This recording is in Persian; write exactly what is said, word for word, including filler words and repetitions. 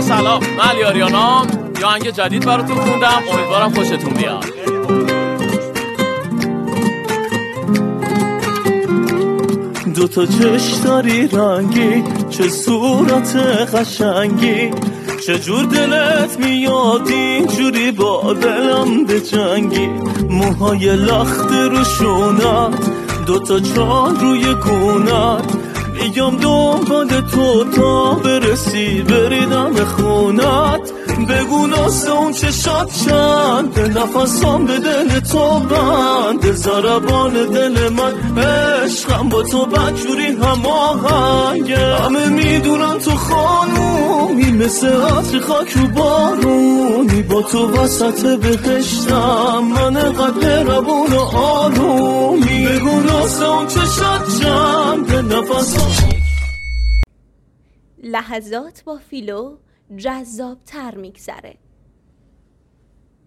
سلام، من علی آریانام. یه آهنگ جدید براتون خوندم، امیدوارم خوشتون بیاد. دو تا چش داری رنگی، چه صورت قشنگی، چجور دلت میاد اینجوری با دلم بجنگی. موهای لخت رو شونت، دو تا چال روی گونت، میگم دنبال تو تا برسی بریدم خونت. بگو ناسه اون چشات چند، نفسام به دل تو بند، ضربان دل من عشقم با تو بدجوری هماهنگه. همه میدونن تو خانومی، مثل عطر خاک رو بارونی، با تو وسط بهشتم من قد روون و آرومی. بگو ناسه اون چشات چند، نفسام. لحظات با فیلو جذاب تر میگذره.